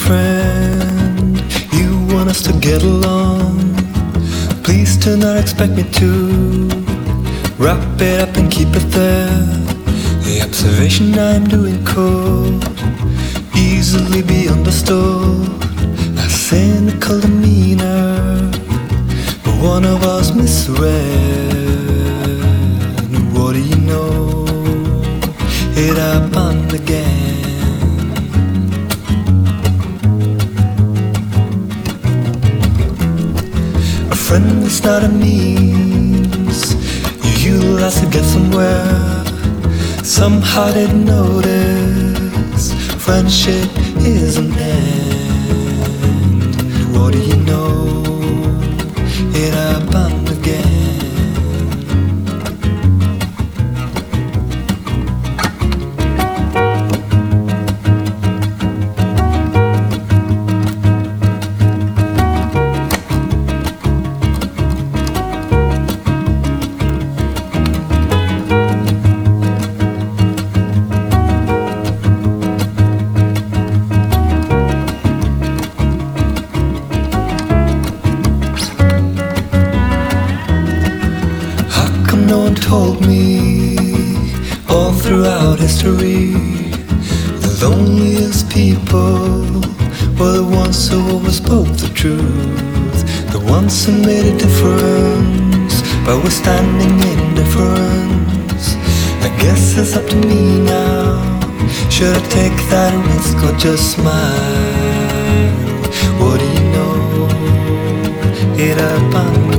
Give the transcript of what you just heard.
friend. You want us to get along. Please do not expect me to wrap it up and keep it there. The observation I'm doing could easily be understood. A cynical demeanor, but one of us misread. What do you know? It happened again. A friend is not a means you utilize to get somewhere. Somehow didn't notice friendship is an end. What do you know? It happened again. No one told me all throughout history the loneliest people were the ones who always spoke the truth, the ones who made a difference by withstanding indifference. I guess it's up to me now. Should I take that risk or just smile? What do you know? It happened.